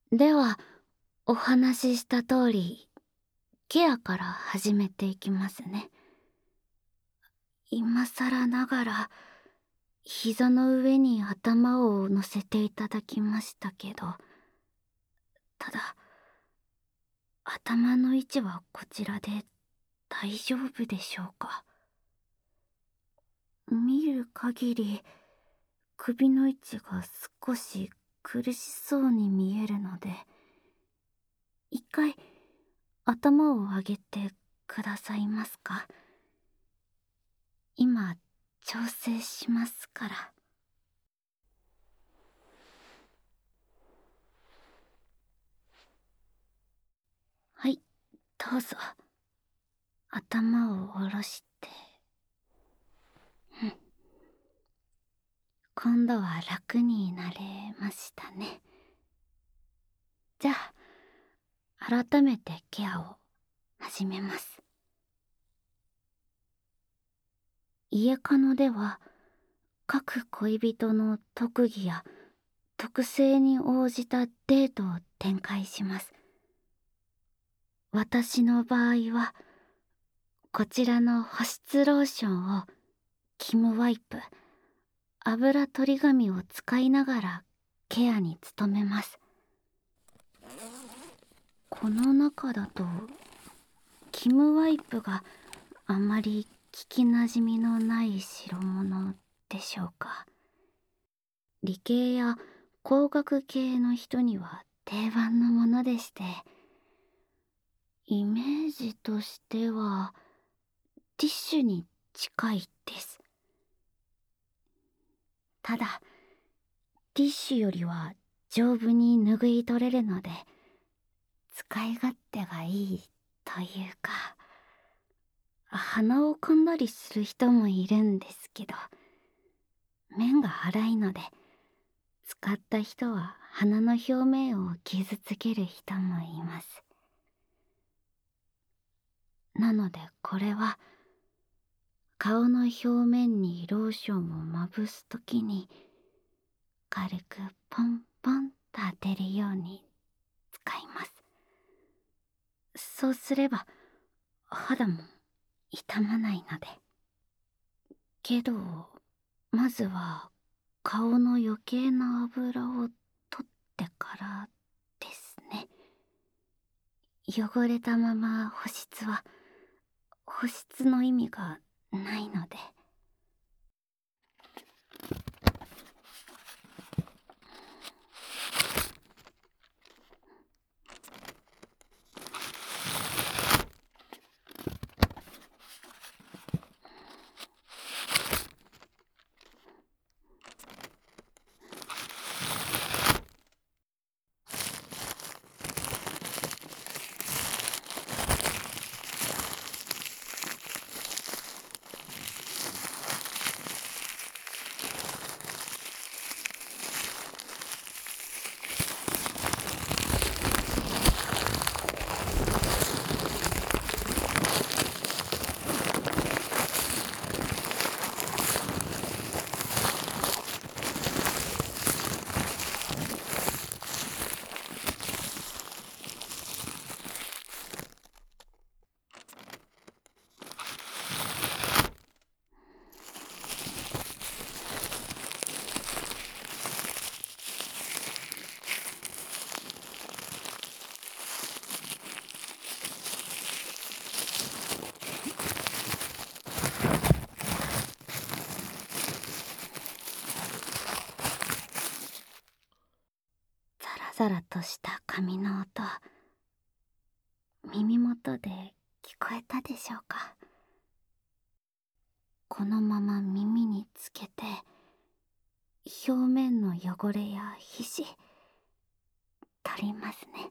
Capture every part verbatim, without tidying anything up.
ではお話しした通りケアから始めていきますね。今更ながら膝の上に頭を乗せていただきましたけど、ただ頭の位置はこちらで大丈夫でしょうか。見る限り首の位置が少し苦しそうに見えるので、一回頭を上げてくださいますか。今調整しますから。はい、どうぞ。頭を下ろして。うん。今度は楽になれましたね。じゃあ改めてケアを始めます。家カノでは各恋人の特技や特性に応じたデートを展開します。私の場合はこちらの保湿ローションをキムワイプ、油取り紙を使いながらケアに努めます。この中だとキムワイプがあまり聞きなじみのない代物でしょうか。理系や工学系の人には定番のものでして、イメージとしてはティッシュに近いです。ただティッシュよりは丈夫に拭い取れるので使い勝手がいいというか、鼻をかんだりする人もいるんですけど、面が粗いので使った人は鼻の表面を傷つける人もいます。なのでこれは顔の表面にローションをまぶすときに軽くポンポンと当てるように使います。そうすれば肌も傷まないので。けどまずは顔の余計な油を取ってからですね。汚れたまま保湿は保湿の意味がないので。ザラとした髪の音、耳元で聞こえたでしょうか。このまま耳につけて表面の汚れや皮脂取りますね。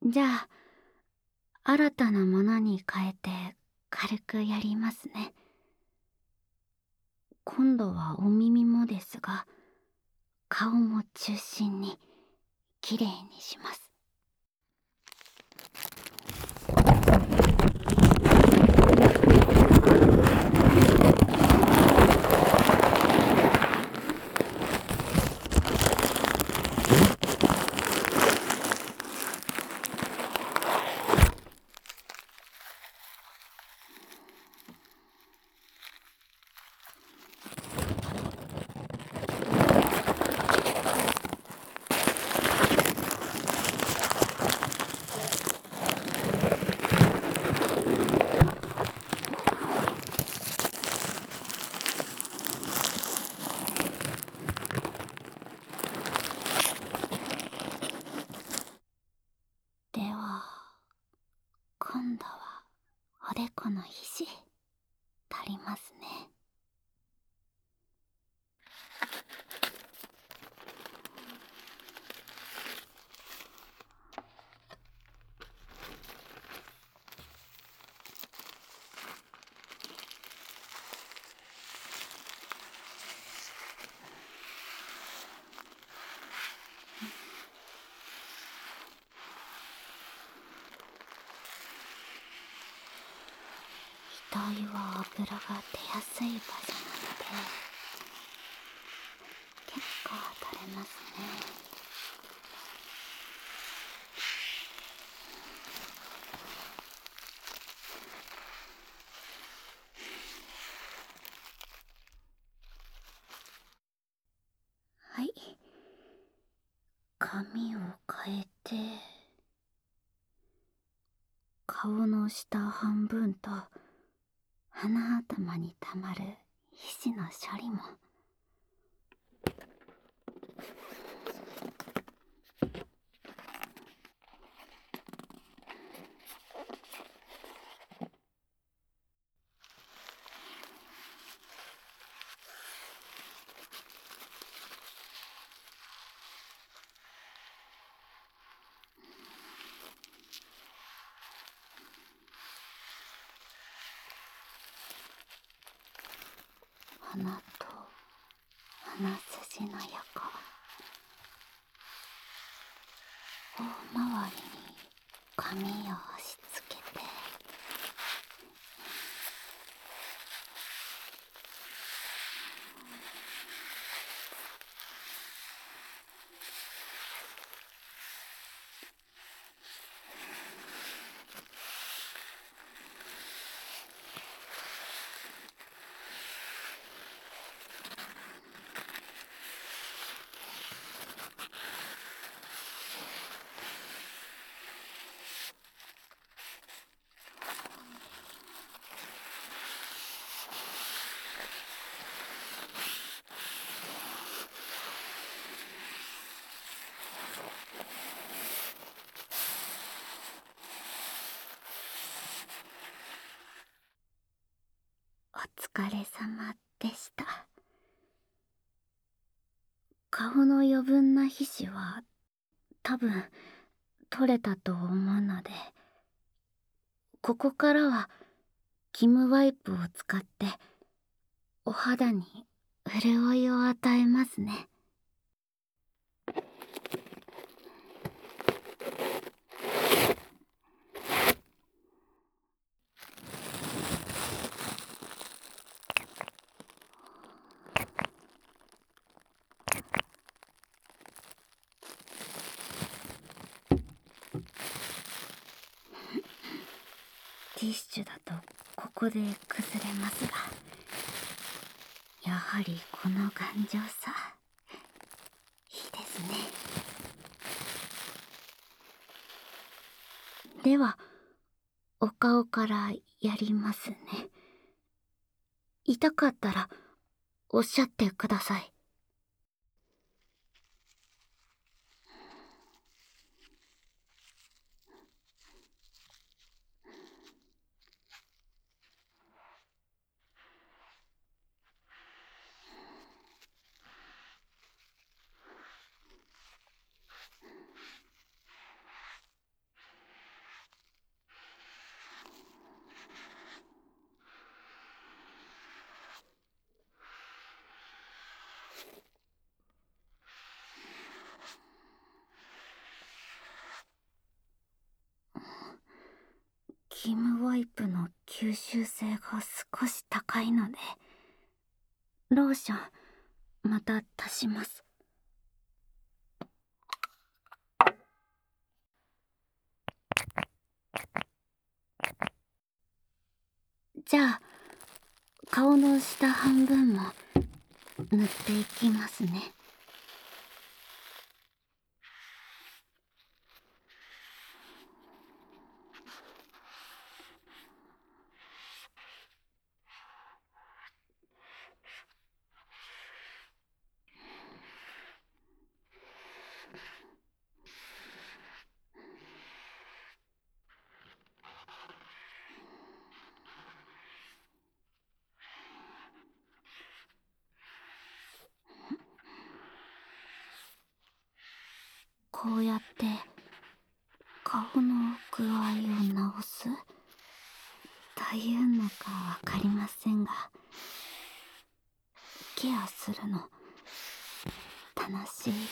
じゃあ、新たなものに変えて軽くやりますね。今度はお耳もですが、顔も中心にきれいにします。では、今度はおでこの皮脂足りますね。額は油が出やすい場所なので結構垂れますね。はい、髪を変えて顔の下半分と鼻頭にたまる皮脂の処理も。鼻と鼻筋の横、頬周りに髪を押し付けて、お疲れ様でした。顔の余分な皮脂は多分取れたと思うので、ここからはキムワイプを使ってお肌に潤いを与えますね。ティッシュだとここで崩れますが、やはりこの頑丈さいいですね。ではお顔からやりますね。痛かったらおっしゃってください。 キムワイプの吸収性が少し高いので、ローションまた足します。じゃあ顔の下半分も塗っていきますね。こうやって顔の具合を直すというのかわかりませんが、ケアするの楽しいですね。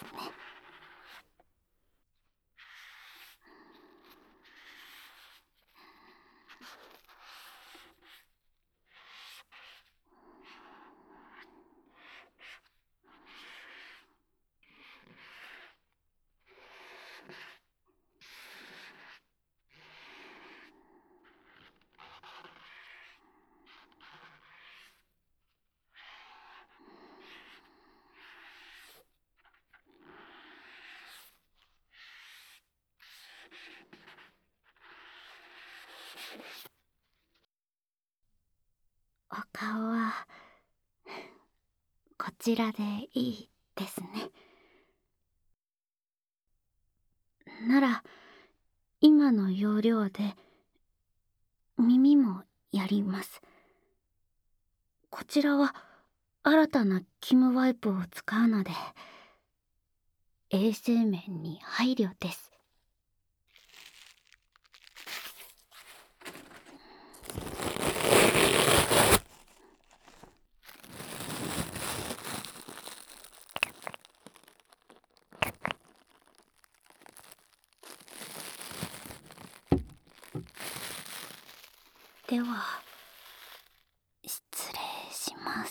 お顔はこちらでいいですね。なら今の要領で耳もやります。こちらは新たなキムワイプを使うので衛生面に配慮です。では失礼します。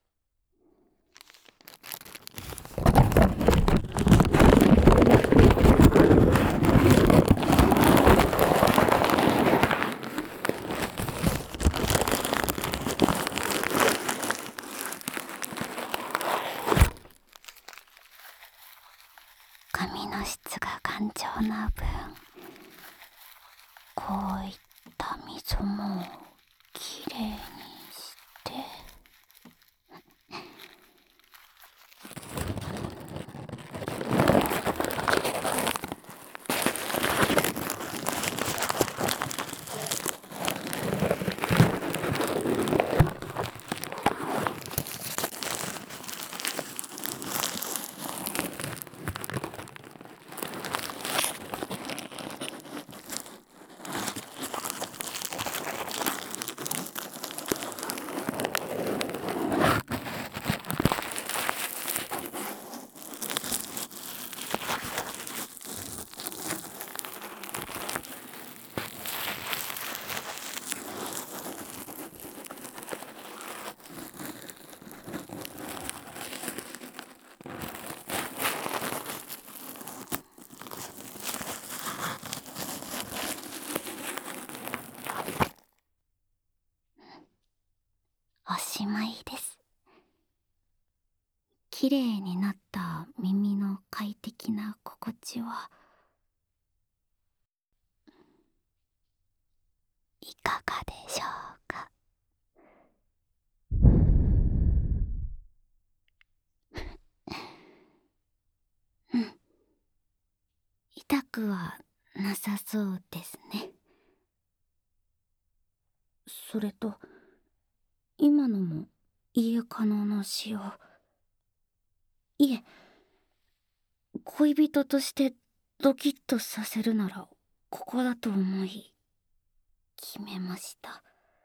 髪の質が頑丈な分、こういった溝もきれいにしておしまいです。きれいになった耳の快適な心地はいかがでしょうか。うん、痛くはなさそうですね。それと今のも家可能の使用、いえ、恋人としてドキッとさせるならここだと思い決めました。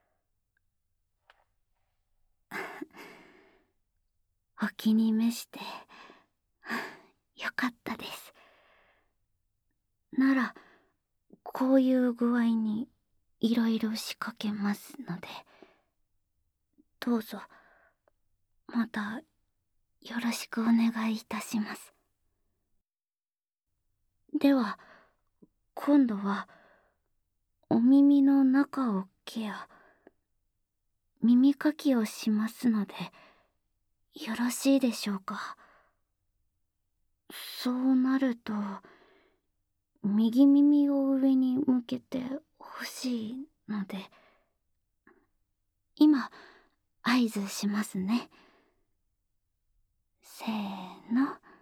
お気に召してよかったです。ならこういう具合にいろいろ仕掛けますので、どうぞまたよろしくお願いいたします。では今度はお耳の中をケア、耳かきをしますのでよろしいでしょうか。そうなると右耳を上に向けてほしいので、今合図しますね。せーの。